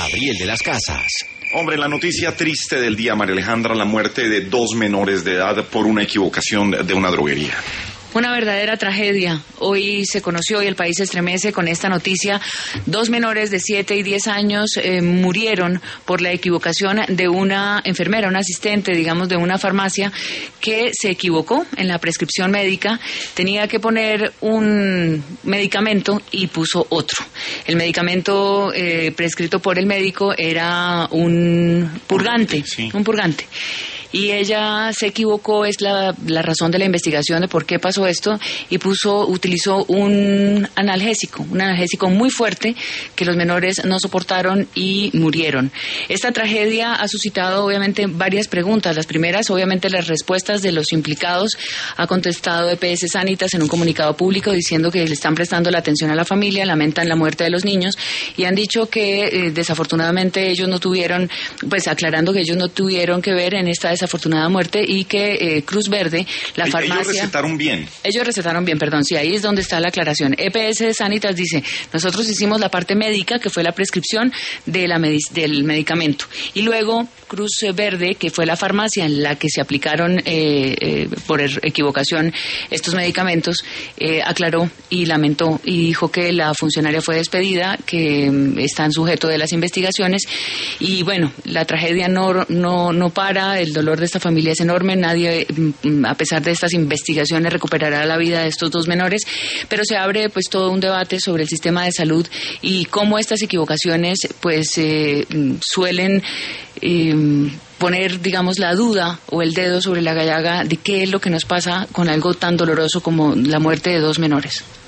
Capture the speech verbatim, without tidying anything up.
Gabriel de las Casas. Hombre, la noticia triste del día, María Alejandra, la muerte de dos menores de edad por una equivocación de una droguería. Una verdadera tragedia. Hoy se conoció y el país se estremece con esta noticia. Dos menores de siete y diez años eh, murieron por la equivocación de una enfermera, una asistente, digamos, de una farmacia que se equivocó en la prescripción médica. Tenía que poner un medicamento y puso otro. El medicamento eh, prescrito por el médico era un purgante, sí. un purgante. Y ella se equivocó, es la, la razón de la investigación de por qué pasó esto, y puso, utilizó un analgésico, un analgésico muy fuerte que los menores no soportaron y murieron. Esta tragedia ha suscitado obviamente varias preguntas. Las primeras, obviamente, las respuestas de los implicados. Ha contestado E P S Sanitas en un comunicado público diciendo que le están prestando la atención a la familia, lamentan la muerte de los niños y han dicho que eh, desafortunadamente ellos no tuvieron, pues aclarando que ellos no tuvieron que ver en esta desafortunada muerte y que eh, Cruz Verde, la farmacia... Ellos recetaron bien. Ellos recetaron bien, perdón, sí, ahí es donde está la aclaración. E P S Sanitas dice, nosotros hicimos la parte médica, que fue la prescripción de la medic- del medicamento. Y luego Cruz Verde, que fue la farmacia en la que se aplicaron eh, eh, por equivocación estos medicamentos, eh, aclaró y lamentó y dijo que la funcionaria fue despedida, que um, están sujetos de las investigaciones. Y bueno, la tragedia no, no, no para, el dolor de esta familia es enorme, nadie, a pesar de estas investigaciones, recuperará la vida de estos dos menores, pero se abre pues todo un debate sobre el sistema de salud y cómo estas equivocaciones pues eh, suelen eh, poner, digamos, la duda o el dedo sobre la llaga de qué es lo que nos pasa con algo tan doloroso como la muerte de dos menores.